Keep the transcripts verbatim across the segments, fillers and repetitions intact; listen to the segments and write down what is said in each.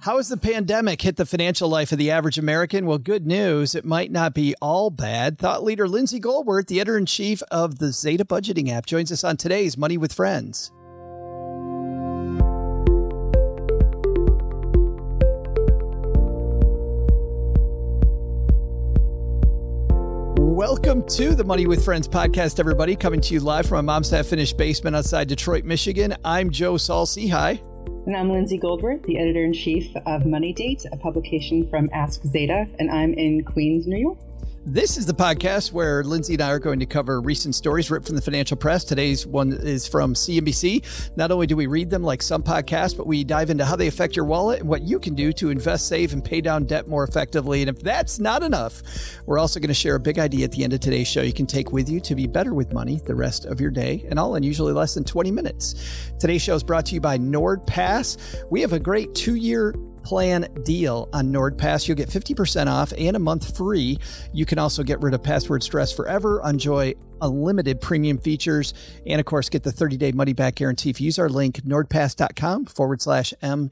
How has the pandemic hit the financial life of the average American? Well, good news. It might not be all bad. Thought leader Lindsay Goldberg, the editor-in-chief of the Zeta Budgeting app, joins us on today's Money with Friends. Welcome to the Money with Friends podcast, everybody. Coming to you live from my mom's half-finished basement outside Detroit, Michigan. I'm Joe Salsi. Hi. And I'm Lindsay Goldberg, the editor-in-chief of Money Date, a publication from Ask Zeta, and I'm in Queens, New York. This is the podcast where Lindsay and I are going to cover recent stories ripped from the financial press. Today's one is from C N B C. Not only do we read them like some podcasts, but we dive into how they affect your wallet and what you can do to invest, save, and pay down debt more effectively. And if that's not enough, we're also going to share a big idea at the end of today's show you can take with you to be better with money the rest of your day, and all in usually less than twenty minutes. Today's show is brought to you by NordPass. We have a great two-year plan deal on NordPass. You'll get fifty percent off and a month free. You can also get rid of password stress forever, enjoy unlimited premium features, and of course, get the thirty-day money-back guarantee if you use our link, nordpass.com forward slash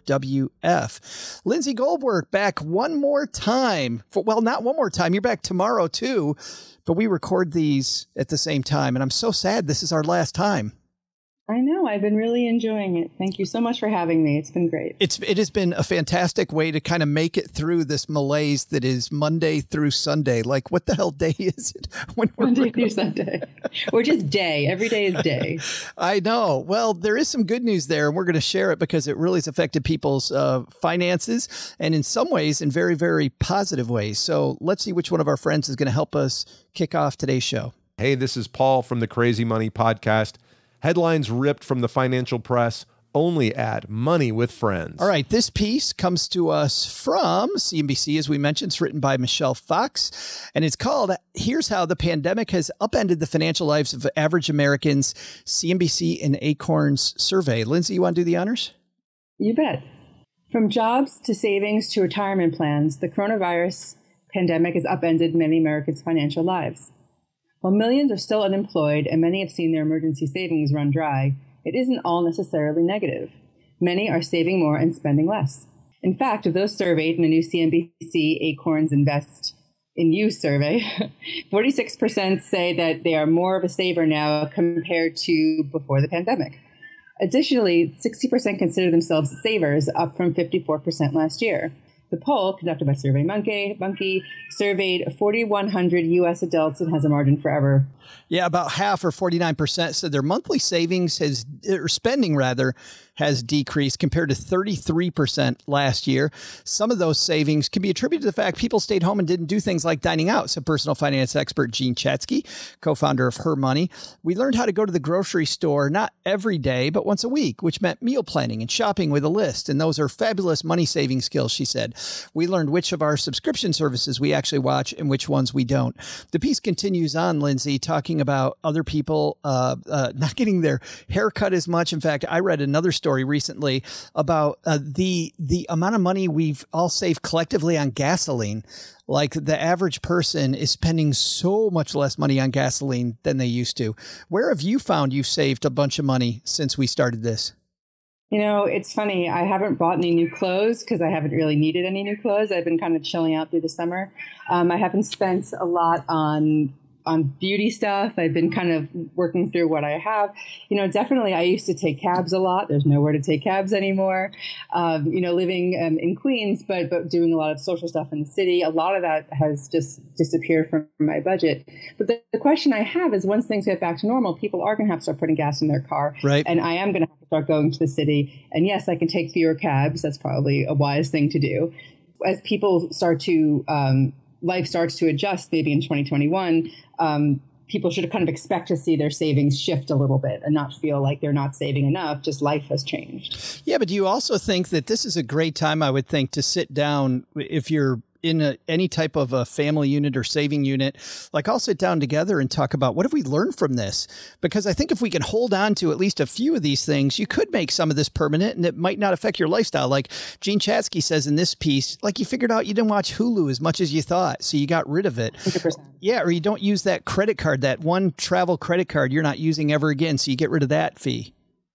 MWF. Lindsay Goldberg back one more time. For, well, not one more time. You're back tomorrow, too. But we record these at the same time, and I'm so sad this is our last time. I know. I've been really enjoying it. Thank you so much for having me. It's been great. It's It has been a fantastic way to kind of make it through this malaise that is Monday through Sunday. Like, what the hell day is it? When we're Monday through Sunday. Or just day. Every day is day. I know. Well, there is some good news there, and we're going to share it because it really has affected people's uh, finances, and in some ways, in very, very positive ways. So let's see which one of our friends is going to help us kick off today's show. Hey, this is Paul from the Crazy Money Podcast. Headlines ripped from the financial press only at Money with Friends. All right. This piece comes to us from C N B C, as we mentioned. It's written by Michelle Fox, and it's called Here's How the Pandemic Has Upended the Financial Lives of Average Americans, C N B C and Acorns Survey. Lindsay, you want to do the honors? You bet. From jobs to savings to retirement plans, the coronavirus pandemic has upended many Americans' financial lives. While millions are still unemployed and many have seen their emergency savings run dry, it isn't all necessarily negative. Many are saving more and spending less. In fact, of those surveyed in a new C N B C Acorns Invest in You survey, forty-six percent say that they are more of a saver now compared to before the pandemic. Additionally, sixty percent consider themselves savers, up from fifty-four percent last year. The poll, conducted by SurveyMonkey, Monkey, surveyed forty-one hundred U S adults and has a margin forever. Yeah, about half, or forty-nine percent, said their monthly savings has, or spending rather, has decreased compared to thirty-three percent last year. Some of those savings can be attributed to the fact people stayed home and didn't do things like dining out, said personal finance expert Jean Chatzky, co-founder of Her Money. We learned how to go to the grocery store not every day, but once a week, which meant meal planning and shopping with a list. And those are fabulous money-saving skills, she said. We learned which of our subscription services we actually watch and which ones we don't. The piece continues on, Lindsay, talking about other people uh, uh, not getting their hair cut as much. In fact, I read another story recently about uh, the the amount of money we've all saved collectively on gasoline. Like, the average person is spending so much less money on gasoline than they used to. Where have you found you've saved a bunch of money since we started this? You know, it's funny. I haven't bought any new clothes because I haven't really needed any new clothes. I've been kind of chilling out through the summer. Um, I haven't spent a lot on on beauty stuff. I've been kind of working through what I have. You know, definitely I used to take cabs a lot. There's nowhere to take cabs anymore. Um, you know, living um, in Queens, but but doing a lot of social stuff in the city. A lot of that has just disappeared from my budget. But the, the question I have is, once things get back to normal, people are going to have to start putting gas in their car. Right. And I am going to have to start going to the city. And yes, I can take fewer cabs. That's probably a wise thing to do. As people start to, um, life starts to adjust, maybe in twenty twenty-one, um, people should kind of expect to see their savings shift a little bit and not feel like they're not saving enough. Just life has changed. Yeah, but do you also think that this is a great time, I would think, to sit down if you're in a, any type of a family unit or saving unit, like, I'll sit down together and talk about what have we learned from this? Because I think if we can hold on to at least a few of these things, you could make some of this permanent and it might not affect your lifestyle. Like Jean Chatzky says in this piece, like, you figured out you didn't watch Hulu as much as you thought, so you got rid of it. one hundred percent. Yeah, or you don't use that credit card, that one travel credit card you're not using ever again, so you get rid of that fee.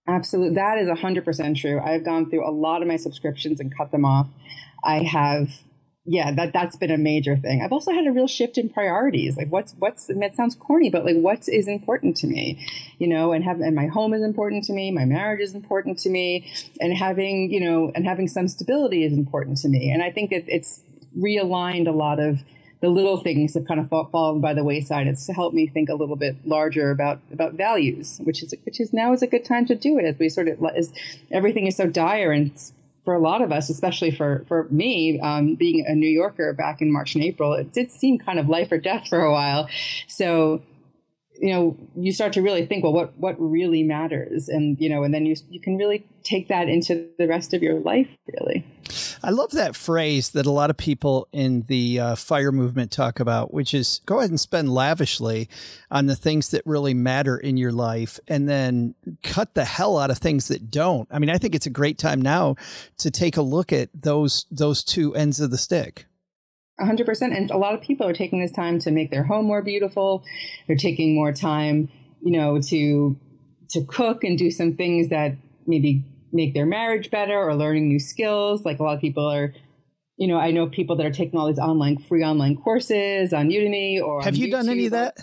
Absolutely. That is one hundred percent true. I've gone through a lot of my subscriptions and cut them off. I have, yeah, that, that's been a major thing. I've also had a real shift in priorities. Like what's, what's, and that sounds corny, but like what is important to me, you know, and have, and my home is important to me. My marriage is important to me, and having, you know, and having some stability is important to me. And I think it, it's realigned a lot of the little things have kind of fall, fallen by the wayside. It's helped me think a little bit larger about, about values, which is, which is now is a good time to do it, as we sort of, as everything is so dire. And for a lot of us, especially for, for me, um, being a New Yorker back in March and April, it did seem kind of life or death for a while. So, you know, you start to really think, well, what, what really matters? And, you know, and then you, you can really take that into the rest of your life, really. I love that phrase that a lot of people in the uh, FIRE movement talk about, which is go ahead and spend lavishly on the things that really matter in your life, and then cut the hell out of things that don't. I mean, I think it's a great time now to take a look at those, those two ends of the stick. one hundred percent. And a lot of people are taking this time to make their home more beautiful. They're taking more time, you know, to to cook and do some things that maybe make their marriage better, or learning new skills. Like a lot of people are, you know, I know people that are taking all these online, free online courses on Udemy or Have you YouTube. done any of that?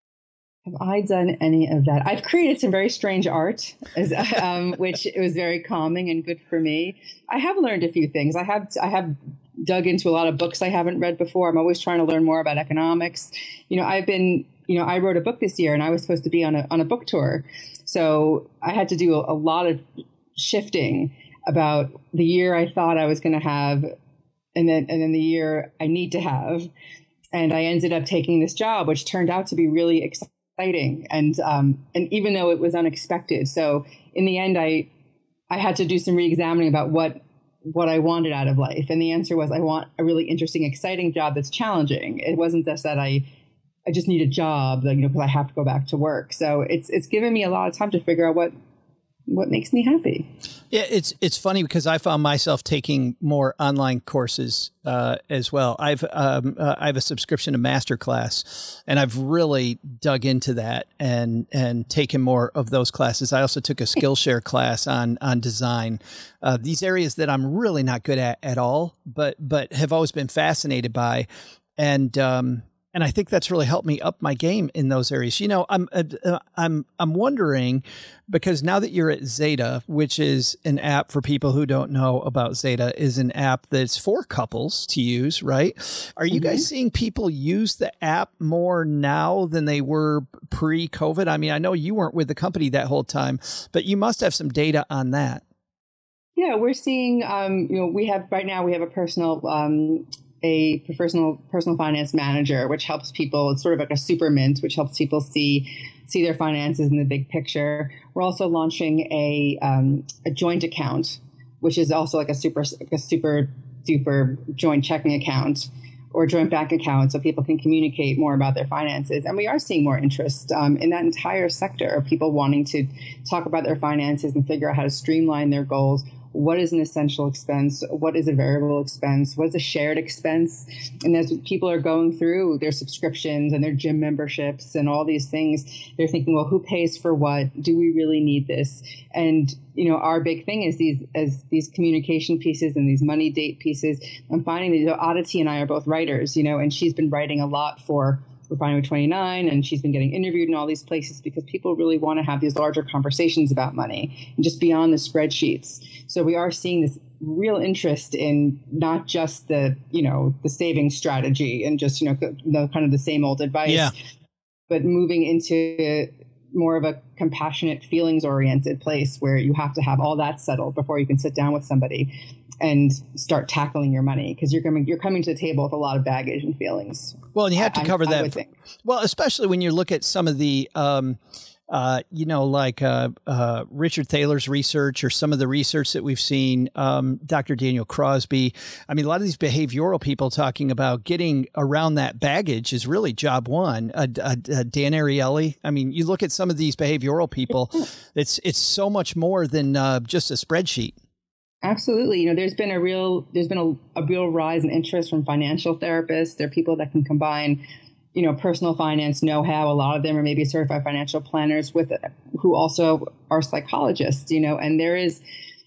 Have I done any of that? I've created some very strange art, as, um, which it was very calming and good for me. I have learned a few things. I have, I have dug into a lot of books I haven't read before. I'm always trying to learn more about economics. You know, I've been, you know, I wrote a book this year, and I was supposed to be on a on a book tour. So I had to do a, a lot of shifting about the year I thought I was going to have, and then and then the year I need to have. And I ended up taking this job, which turned out to be really exciting. And um, and even though it was unexpected, so in the end, I I had to do some re-examining about what what I wanted out of life. And the answer was, I want a really interesting, exciting job that's challenging. It wasn't just that I, I just need a job, like, you know, because I have to go back to work. So it's, it's given me a lot of time to figure out what, what makes me happy. Yeah, it's it's funny because I found myself taking more online courses uh, as well. I've um, uh, I have a subscription to Masterclass, and I've really dug into that and and taken more of those classes. I also took a Skillshare class on on design. Uh, these areas that I'm really not good at at all, but but have always been fascinated by, and um, and I think that's really helped me up my game in those areas. You know, I'm uh, I'm I'm wondering, because now that you're at Zeta, which is an app for people who don't know about Zeta, is an app that's for couples to use, right? Are you mm-hmm. guys seeing people use the app more now than they were pre-COVID? I mean, I know you weren't with the company that whole time, but you must have some data on that. Yeah, we're seeing, um, you know, we have right now we have a personal um a personal personal finance manager, which helps people. It's sort of like a super mint, which helps people see see their finances in the big picture. We're also launching a um, a joint account, which is also like a super like a super duper joint checking account or joint bank account, so people can communicate more about their finances. And we are seeing more interest um, in that entire sector of people wanting to talk about their finances and figure out how to streamline their goals. What is an essential expense? What is a variable expense? What is a shared expense? And as people are going through their subscriptions and their gym memberships and all these things, they're thinking, well, who pays for what? Do we really need this? And, you know, our big thing is these as these communication pieces and these money date pieces. I'm finding that, you know, Aditi and I are both writers, you know, and she's been writing a lot for Refinery twenty-nine, and she's been getting interviewed in all these places because people really want to have these larger conversations about money and just beyond the spreadsheets. So we are seeing this real interest in not just the, you know, the saving strategy and just, you know, the kind of the same old advice, yeah. but moving into more of a compassionate, feelings oriented place where you have to have all that settled before you can sit down with somebody and start tackling your money, because you're coming you're coming to the table with a lot of baggage and feelings. Well, and you have to cover I, that. I would think. Well, especially when you look at some of the, um, uh, you know, like uh, uh, Richard Thaler's research or some of the research that we've seen, um, Doctor Daniel Crosby. I mean, a lot of these behavioral people talking about getting around that baggage is really job one. Uh, uh, uh, Dan Ariely. I mean, you look at some of these behavioral people, it's it's so much more than uh, just a spreadsheet. Absolutely. You know, there's been a real there's been a, a real rise in interest from financial therapists. There are people that can combine you know, personal finance know-how. A lot of them are maybe certified financial planners with who also are psychologists, you know, and there is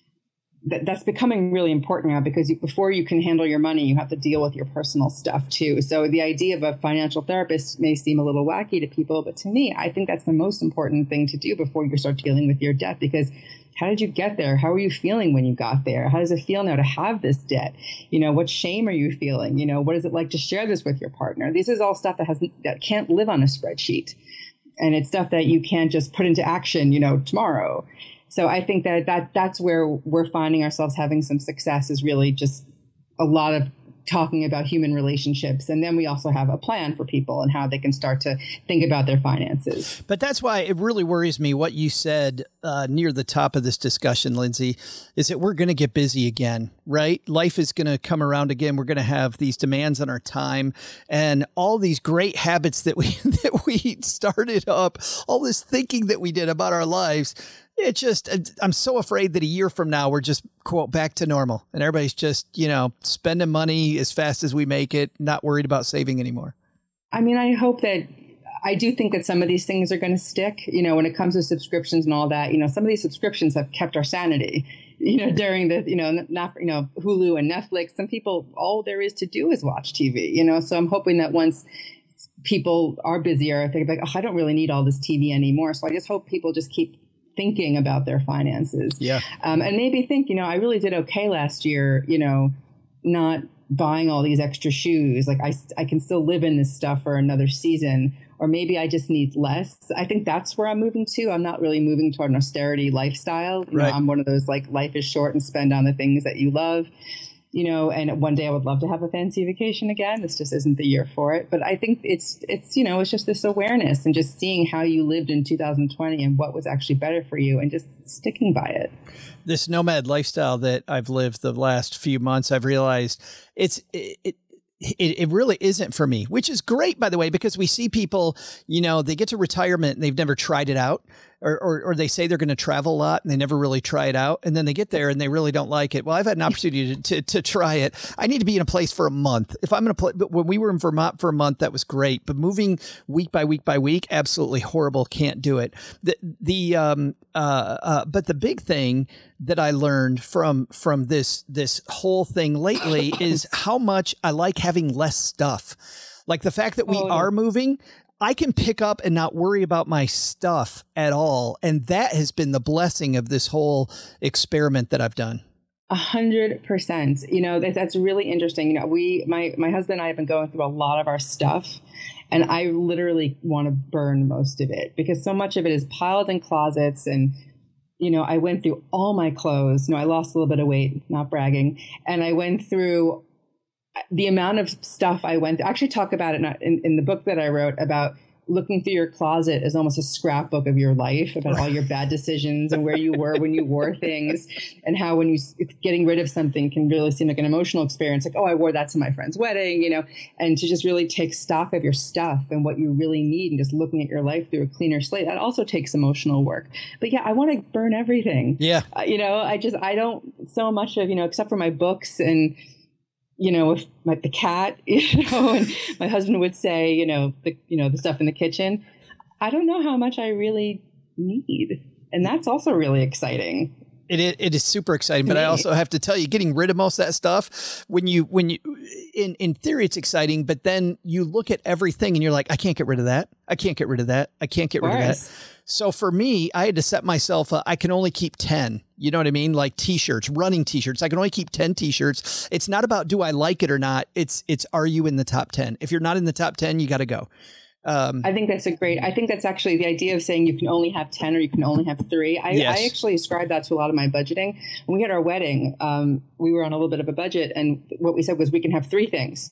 that, that's becoming really important now because you, before you can handle your money, you have to deal with your personal stuff too. So the idea of a financial therapist may seem a little wacky to people, but to me, I think that's the most important thing to do before you start dealing with your debt, because how did you get there? How are you feeling when you got there? How does it feel now to have this debt? You know, what shame are you feeling? You know, what is it like to share this with your partner? This is all stuff that has that can't live on a spreadsheet. And it's stuff that you can't just put into action, you know, tomorrow. So I think that, that that's where we're finding ourselves having some success, is really just a lot of talking about human relationships. And then we also have a plan for people and how they can start to think about their finances. But that's why it really worries me what you said uh, near the top of this discussion, Lindsay, is that we're going to get busy again, right? Life is going to come around again. We're going to have these demands on our time and all these great habits that we that we started up, all this thinking that we did about our lives. It just, I'm so afraid that a year from now, we're just, quote, back to normal. And everybody's just, you know, spending money as fast as we make it, not worried about saving anymore. I mean, I hope that, I do think that some of these things are going to stick, you know, when it comes to subscriptions and all that. You know, some of these subscriptions have kept our sanity, you know, during the, you know, not, you know, Hulu and Netflix. Some people, all there is to do is watch T V, you know, so I'm hoping that once people are busier, they're like, oh, I don't really need all this T V anymore. So I just hope people just keep thinking about their finances. Yeah. Um, and maybe think, you know, I really did okay last year, you know, not buying all these extra shoes. Like I, I can still live in this stuff for another season, or maybe I just need less. I think that's where I'm moving to. I'm not really moving toward an austerity lifestyle. You right. know, I'm one of those, like, life is short and spend on the things that you love. You know, and one day I would love to have a fancy vacation again. This just isn't the year for it. But I think it's, it's, you know, it's just this awareness and just seeing how you lived in two thousand twenty and what was actually better for you and just sticking by it. This nomad lifestyle that I've lived the last few months, I've realized it's, it, it It, it really isn't for me, which is great, by the way, because we see people, you know, they get to retirement and they've never tried it out, or, or, or they say they're going to travel a lot and they never really try it out. And then they get there and they really don't like it. Well, I've had an opportunity to, to, to try it. I need to be in a place for a month. If I'm going to play, but when we were in Vermont for a month, that was great. But moving week by week by week, absolutely horrible. Can't do it. The, the, um, uh, uh, but the big thing that I learned from, from this, this whole thing lately is how much I like having less stuff. Like the fact that we oh, are moving, I can pick up and not worry about my stuff at all. And that has been the blessing of this whole experiment that I've done. A hundred percent. You know, that, that's really interesting. You know, we, my, my husband and I have been going through a lot of our stuff, and I literally want to burn most of it because so much of it is piled in closets. And, you know, I went through all my clothes. You know, I lost a little bit of weight, not bragging. And I went through the amount of stuff I went through. I actually talk about it in, in the book that I wrote about looking through your closet as almost a scrapbook of your life, about all your bad decisions and where you were when you wore things, and how when you getting rid of something can really seem like an emotional experience. Like, oh, I wore that to my friend's wedding, you know, and to just really take stock of your stuff and what you really need and just looking at your life through a cleaner slate. That also takes emotional work. But yeah, I want to burn everything. Yeah. Uh, you know, I just, I don't so much of, you know, except for my books and, you know, if like the cat, you know, and my husband would say, you know, the, you know, the stuff in the kitchen, I don't know how much I really need. And that's also really exciting. It is, it is super exciting, but I also have to tell you, getting rid of most of that stuff, when you, when you, in, in theory, it's exciting, but then you look at everything and you're like, I can't get rid of that. I can't get rid of that. I can't get rid of that. So for me, I had to set myself, uh, I can only keep ten, you know what I mean? Like t-shirts, running t-shirts. I can only keep ten t-shirts. It's not about, do I like it or not? It's, it's, are you in the top ten? If you're not in the top ten, you got to go. Um, I think that's a great, I think that's actually the idea of saying you can only have ten or you can only have three. I, yes. I actually ascribed that to a lot of my budgeting. When we had our wedding, um, we were on a little bit of a budget, and what we said was we can have three things.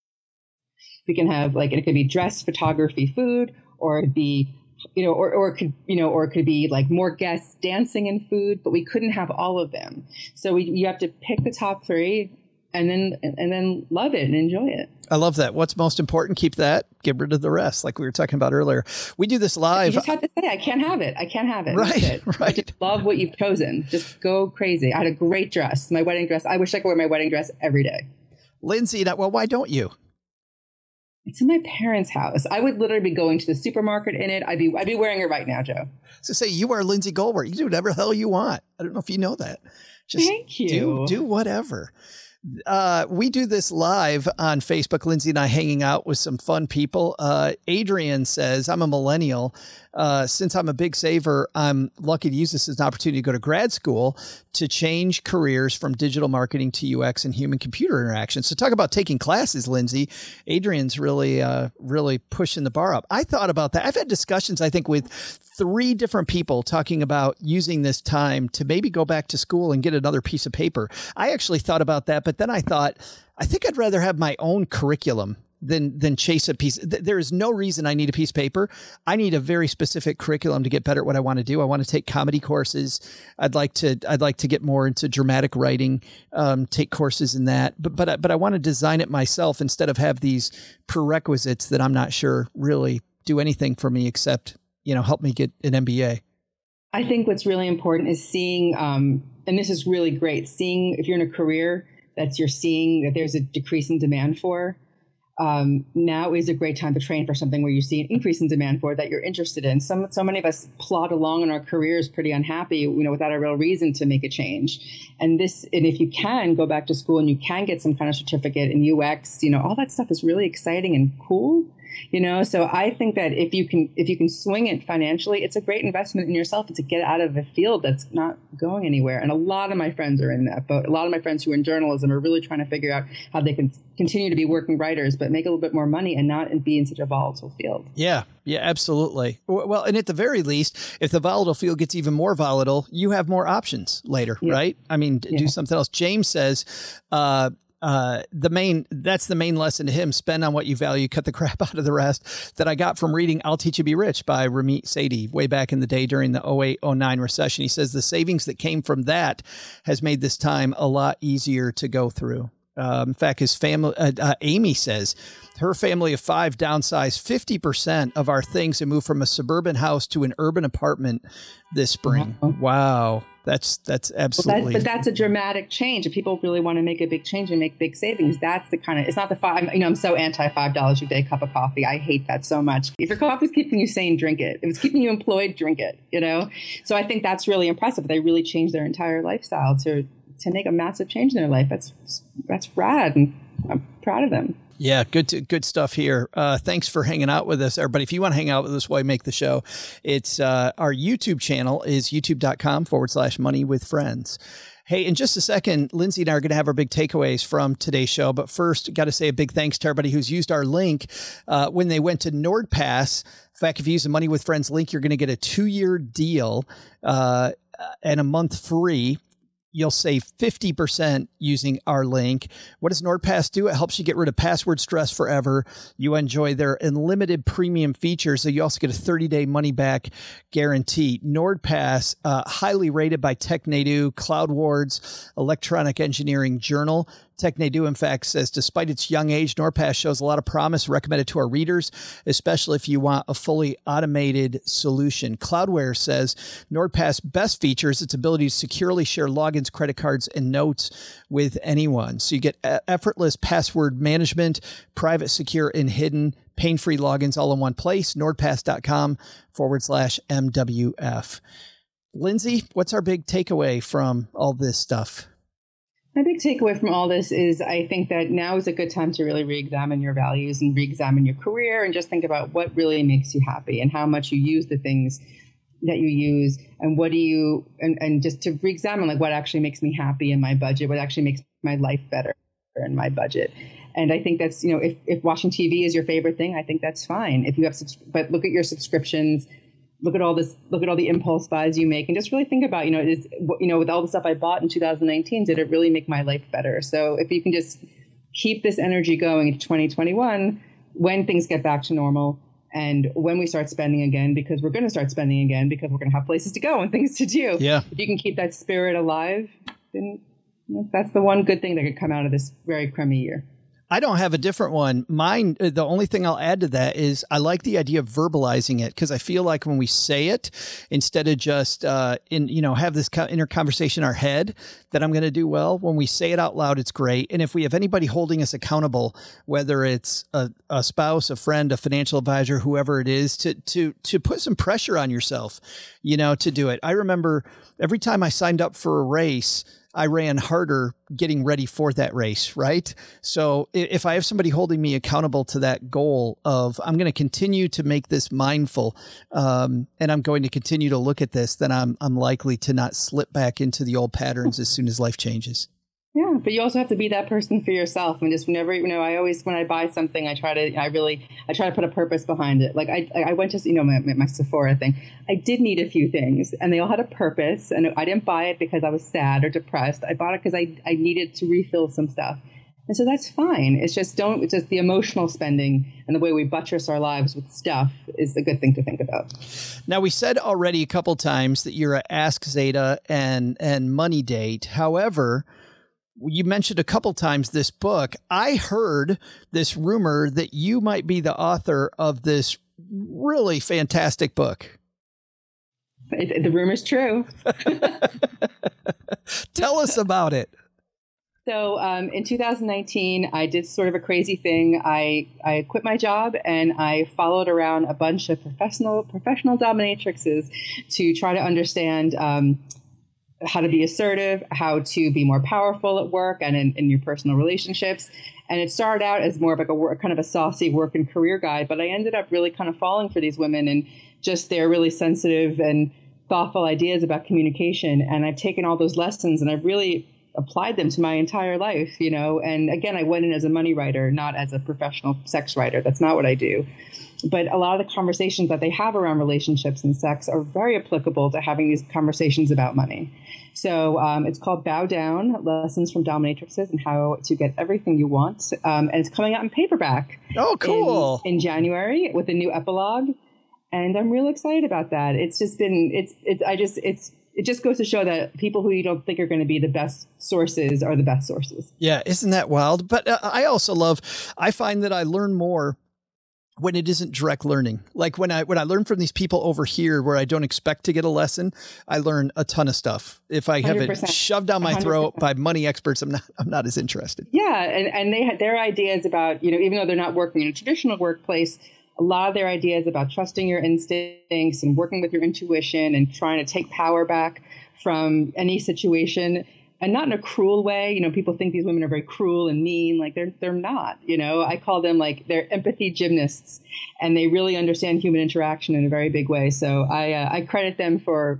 We can have, like, it could be dress, photography, food, or it could be, you know, or, or it could, you know, or it could be like more guests, dancing, and food, but we couldn't have all of them. So we, you have to pick the top three and then, and then love it and enjoy it. I love that. What's most important, keep that, get rid of the rest. Like we were talking about earlier. We do this live. You just have to say, I can't have it. I can't have it. Right. It. Right. Just love what you've chosen. Just go crazy. I had a great dress, my wedding dress. I wish I could wear my wedding dress every day. Lindsay, well, why don't you? It's in my parents' house. I would literally be going to the supermarket in it. I'd be I'd be wearing it right now, Joe. So say you are Lindsay Goldberg. You do whatever the hell you want. I don't know if you know that. Just Thank you. Do, do whatever. Uh, we do this live on Facebook. Lindsay and I hanging out with some fun people. Uh, Adrian says, I'm a millennial. Uh, since I'm a big saver, I'm lucky to use this as an opportunity to go to grad school to change careers from digital marketing to U X and human computer interaction. So talk about taking classes, Lindsay. Adrian's really, uh, really pushing the bar up. I thought about that. I've had discussions, I think, with three different people talking about using this time to maybe go back to school and get another piece of paper. I actually thought about that, but then I thought, I think I'd rather have my own curriculum than than chase a piece. There is no reason I need a piece of paper. I need a very specific curriculum to get better at what I want to do. I want to take comedy courses. I'd like to I'd like to get more into dramatic writing, um, take courses in that. But but but I want to design it myself instead of have these prerequisites that I'm not sure really do anything for me except, you know, help me get an M B A. I think what's really important is seeing, um, and this is really great, seeing if you're in a career that you're seeing that there's a decrease in demand for. Um, now is a great time to train for something where you see an increase in demand for that you're interested in. Some, so many of us plod along in our careers pretty unhappy, you know, without a real reason to make a change. And this, and if you can go back to school and you can get some kind of certificate in U X, you know, all that stuff is really exciting and cool. You know, so I think that if you can if you can swing it financially, it's a great investment in yourself to get out of a field that's not going anywhere. And a lot of my friends are in that boat. A lot of my friends who are in journalism are really trying to figure out how they can continue to be working writers, but make a little bit more money and not be in such a volatile field. Yeah, yeah, absolutely. Well, and at the very least, if the volatile field gets even more volatile, you have more options later, yeah. right? I mean, yeah. do something else. James says, uh, Uh, the main, that's the main lesson to him. Spend on what you value, cut the crap out of the rest, that I got from reading I'll Teach You to Be Rich by Ramit Sethi way back in the day during the oh eight oh nine recession. He says the savings that came from that has made this time a lot easier to go through. Um, in fact, his family, uh, uh, Amy says her family of five downsized fifty percent of our things and moved from a suburban house to an urban apartment this spring. Uh-huh. Wow. That's that's absolutely. Well, that, but that's a dramatic change. If people really want to make a big change and make big savings, that's the kind of. It's not the five. You know, I'm so anti five dollars a day cup of coffee. I hate that so much. If your coffee's keeping you sane, drink it. If it's keeping you employed, drink it. You know. So I think that's really impressive. They really changed their entire lifestyle to to make a massive change in their life. That's that's rad, and I'm proud of them. Yeah, good to, good stuff here. Uh, thanks for hanging out with us, everybody. If you want to hang out with us while we make the show, it's uh, our YouTube channel is youtube.com forward slash money with friends. Hey, in just a second, Lindsay and I are going to have our big takeaways from today's show. But first, got to say a big thanks to everybody who's used our link uh, when they went to NordPass. In fact, if you use the Money with Friends link, you're going to get a two-year deal uh, and a month free. You'll save fifty percent using our link. What does NordPass do? It helps you get rid of password stress forever. You enjoy their unlimited premium features. So you also get a thirty-day money-back guarantee. NordPass, uh, highly rated by TechNadu, CloudWards, Electronic Engineering Journal. TechNadu, in fact, says despite its young age, NordPass shows a lot of promise, recommended to our readers, especially if you want a fully automated solution. Cloudware says NordPass best features its ability to securely share logins, credit cards, and notes with anyone. So you get effortless password management, private, secure, and hidden, pain-free logins all in one place. NordPass.com forward slash MWF. Lindsay, what's our big takeaway from all this stuff? My big takeaway from all this is I think that now is a good time to really re-examine your values and re-examine your career and just think about what really makes you happy and how much you use the things that you use and what do you, and, and just to re-examine like what actually makes me happy in my budget, what actually makes my life better in my budget. And I think that's, you know, if, if watching T V is your favorite thing, I think that's fine. If you have, but look at your subscriptions, look at all this, look at all the impulse buys you make and just really think about, you know, is, you know, with all the stuff I bought in two thousand nineteen, did it really make my life better? So if you can just keep this energy going into twenty twenty-one, when things get back to normal and when we start spending again, because we're going to start spending again, because we're going to have places to go and things to do. Yeah. If you can keep that spirit alive, then that's the one good thing that could come out of this very crummy year. I don't have a different one. Mine, the only thing I'll add to that is I like the idea of verbalizing it, because I feel like when we say it, instead of just uh, in you know have this inner conversation in our head, that I'm going to do well. When we say it out loud, it's great. And if we have anybody holding us accountable, whether it's a, a spouse, a friend, a financial advisor, whoever it is, to to to put some pressure on yourself, you know, to do it. I remember every time I signed up for a race, I ran harder getting ready for that race, right? So if I have somebody holding me accountable to that goal of, I'm going to continue to make this mindful, um, and I'm going to continue to look at this, then I'm I'm likely to not slip back into the old patterns as soon as life changes. Yeah, but you also have to be that person for yourself. And just whenever, you know, I always, when I buy something, I try to, I really, I try to put a purpose behind it. Like I, I went to, you know, my, my Sephora thing. I did need a few things, and they all had a purpose. And I didn't buy it because I was sad or depressed. I bought it because I, I needed to refill some stuff. And so that's fine. It's just don't, it's just the emotional spending and the way we buttress our lives with stuff is a good thing to think about. Now, we said already a couple times that you're a Ask Zeta and, and Money Date. However, you mentioned a couple times this book. I heard this rumor that you might be the author of this really fantastic book. It, the rumor's true. Tell us about it. So um, in two thousand nineteen, I did sort of a crazy thing. I, I quit my job and I followed around a bunch of professional professional dominatrixes to try to understand um, how to be assertive, how to be more powerful at work and in, in your personal relationships. And it started out as more of like a work, kind of a saucy work and career guide, but I ended up really kind of falling for these women and just their really sensitive and thoughtful ideas about communication. And I've taken all those lessons and I've really applied them to my entire life, you know. And again, I went in as a money writer, not as a professional sex writer. That's not what I do. But a lot of the conversations that they have around relationships and sex are very applicable to having these conversations about money. So um, it's called Bow Down, Lessons from Dominatrixes and How to Get Everything You Want. Um, and it's coming out in paperback. Oh, cool. In, in January with a new epilogue. And I'm real excited about that. It's just been, it's, it's, I just, it's, it just goes to show that people who you don't think are going to be the best sources are the best sources. Yeah. Isn't that wild? But uh, I also love, I find that I learn more when it isn't direct learning. Like when I, when I learn from these people over here where I don't expect to get a lesson, I learn a ton of stuff. If I have it shoved down my one hundred percent throat by money experts, I'm not, I'm not as interested. Yeah. And, and they had their ideas about, you know, even though they're not working in a traditional workplace, a lot of their ideas about trusting your instincts and working with your intuition and trying to take power back from any situation. And not in a cruel way. You know, people think these women are very cruel and mean. Like they're they're not. You know, I call them like they're empathy gymnasts, and they really understand human interaction in a very big way. So I uh, I credit them for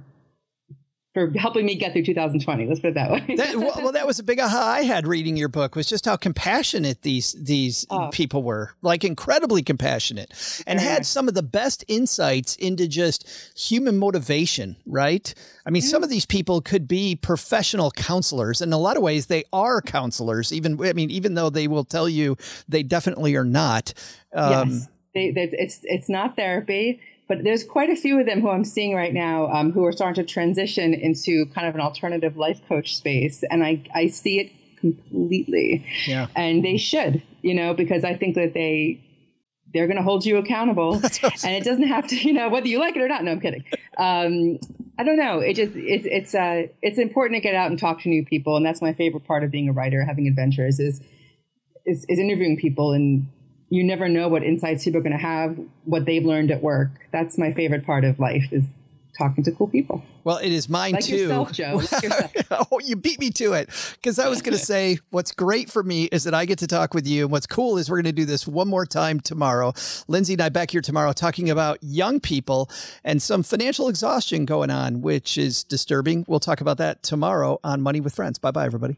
for helping me get through two thousand twenty. Let's put it that way. that, well, well, that was a big aha I had reading your book, was just how compassionate these these oh. people were, like incredibly compassionate, and yeah. had some of the best insights into just human motivation, right? I mean, yeah. some of these people could be professional counselors. In a lot of ways, they are counselors, even, I mean, even though they will tell you they definitely are not. Um, yes, they, they, it's it's not therapy. But there's quite a few of them who I'm seeing right now um, who are starting to transition into kind of an alternative life coach space. And I, I see it completely. Yeah. And they should, you know, because I think that they, they're going to hold you accountable. And it doesn't have to, you know, whether you like it or not. No, I'm kidding. Um, I don't know. It just, it's, it's, uh, it's important to get out and talk to new people. And that's my favorite part of being a writer, having adventures, is, is, is interviewing people. And you never know what insights people are going to have, what they've learned at work. That's my favorite part of life, is talking to cool people. Well, it is mine like too. Yourself, Joe. Like yourself. Oh, you beat me to it. Because I was going to say, what's great for me is that I get to talk with you. And what's cool is we're going to do this one more time tomorrow. Lindsay and I back here tomorrow talking about young people and some financial exhaustion going on, which is disturbing. We'll talk about that tomorrow on Money with Friends. Bye-bye, everybody.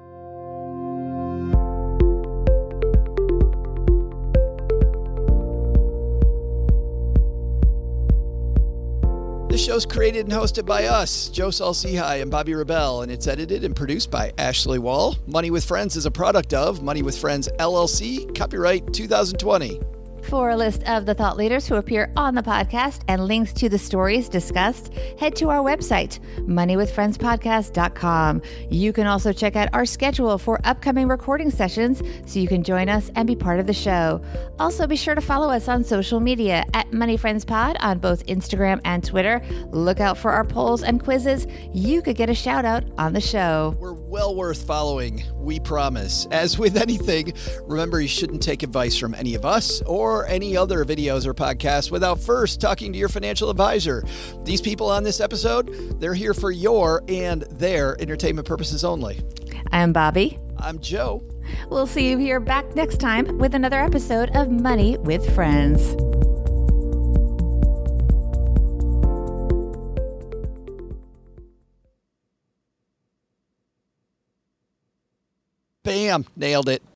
This show's created and hosted by us, Joe Saul-Sehy and Bobby Rebell, and it's edited and produced by Ashley Wall. Money with Friends is a product of Money with Friends, L L C, copyright two thousand twenty. For a list of the thought leaders who appear on the podcast and links to the stories discussed, head to our website, money with friends podcast dot com. You can also check out our schedule for upcoming recording sessions so you can join us and be part of the show. Also, be sure to follow us on social media at Money Friends Pod on both Instagram and Twitter. Look out for our polls and quizzes. You could get a shout out on the show. We're well worth following, we promise. As with anything, remember you shouldn't take advice from any of us or any other videos or podcasts without first talking to your financial advisor. These people on this episode, they're here for your and their entertainment purposes only. I'm Bobby. I'm Joe. We'll see you here back next time with another episode of Money with Friends. Bam, nailed it.